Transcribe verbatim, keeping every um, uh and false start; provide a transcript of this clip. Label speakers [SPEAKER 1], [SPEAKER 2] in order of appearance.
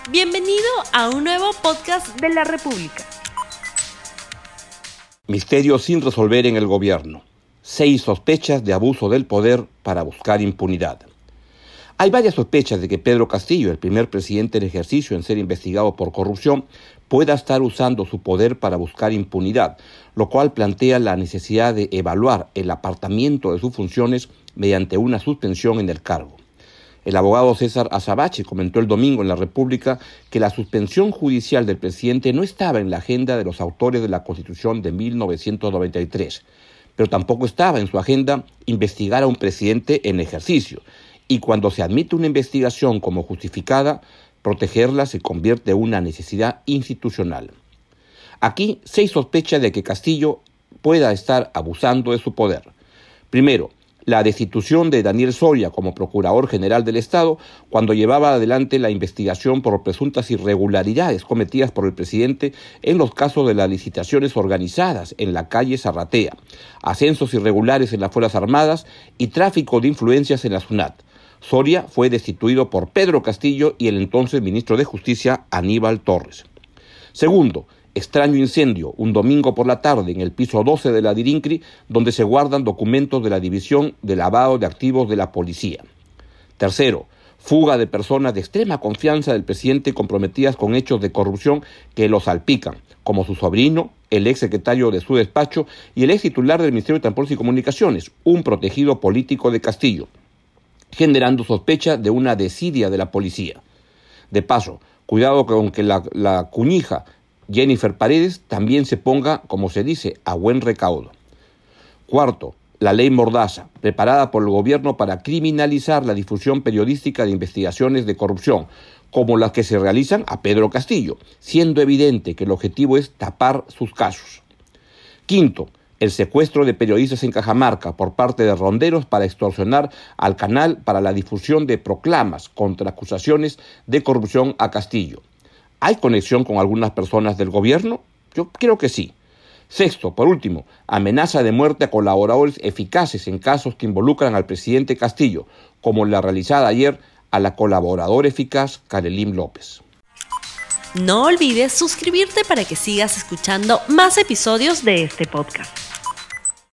[SPEAKER 1] Bienvenido a un nuevo podcast de la República.
[SPEAKER 2] Misterio sin resolver en el gobierno. Seis sospechas de abuso del poder para buscar impunidad. Hay varias sospechas de que Pedro Castillo, el primer presidente en ejercicio en ser investigado por corrupción, pueda estar usando su poder para buscar impunidad, lo cual plantea la necesidad de evaluar el apartamiento de sus funciones mediante una suspensión en el cargo. El abogado César Azabache comentó el domingo en La República que la suspensión judicial del presidente no estaba en la agenda de los autores de la Constitución de mil novecientos noventa y tres, pero tampoco estaba en su agenda investigar a un presidente en ejercicio, y cuando se admite una investigación como justificada, protegerla se convierte en una necesidad institucional. Aquí se sospecha de que Castillo pueda estar abusando de su poder. Primero, la destitución de Daniel Soria como Procurador General del Estado cuando llevaba adelante la investigación por presuntas irregularidades cometidas por el presidente en los casos de las licitaciones organizadas en la calle Zarratea, ascensos irregulares en las Fuerzas Armadas y tráfico de influencias en la SUNAT. Soria fue destituido por Pedro Castillo y el entonces ministro de Justicia Aníbal Torres. Segundo, extraño incendio un domingo por la tarde en el piso doce de la Dirincri, donde se guardan documentos de la División de Lavado de Activos de la Policía. Tercero, fuga de personas de extrema confianza del presidente comprometidas con hechos de corrupción que lo salpican, como su sobrino, el ex secretario de su despacho y el ex titular del Ministerio de Transportes y Comunicaciones, un protegido político de Castillo, generando sospecha de una desidia de la policía. De paso, cuidado con que la, la cuñija Jennifer Paredes también se ponga, como se dice, a buen recaudo. Cuarto, la ley Mordaza, preparada por el gobierno para criminalizar la difusión periodística de investigaciones de corrupción, como las que se realizan a Pedro Castillo, siendo evidente que el objetivo es tapar sus casos. Quinto, el secuestro de periodistas en Cajamarca por parte de ronderos para extorsionar al canal para la difusión de proclamas contra acusaciones de corrupción a Castillo. ¿Hay conexión con algunas personas del gobierno? Yo creo que sí. Sexto, por último, amenaza de muerte a colaboradores eficaces en casos que involucran al presidente Castillo, como la realizada ayer a la colaboradora eficaz Karelyn López.
[SPEAKER 1] No olvides suscribirte para que sigas escuchando más episodios de este podcast.